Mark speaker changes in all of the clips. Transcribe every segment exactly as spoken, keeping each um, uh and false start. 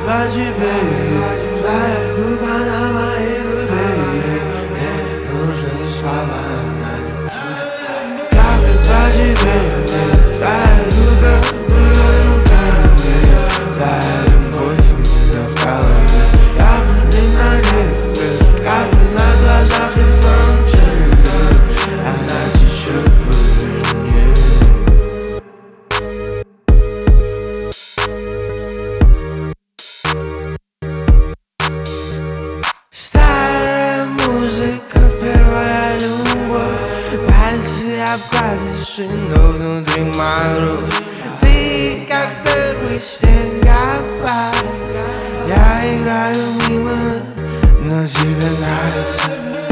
Speaker 1: по тебе, твоя губа на моей губе. Мне нужны слова на любовь. Капли по тебе, твоя губа в ее руках. Твоя любовь у меня в голове. Капли на небе, капли на глазах и в твоем теле. Она течет по мне. Старая музыка, первая любовь. Пальцы об клавиши, но внутри мороз. Ты как первый снегопад. Я играю мимо, но тебе нравится.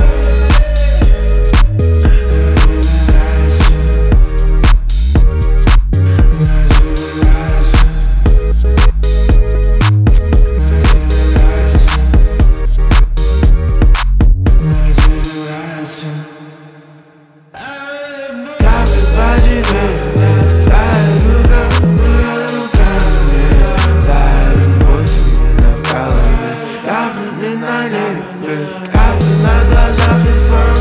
Speaker 1: Капли по тебе, твоя рука в ее руках. Твоя любовь у меня в голове. Капли на небе, капли на глазах и в твоем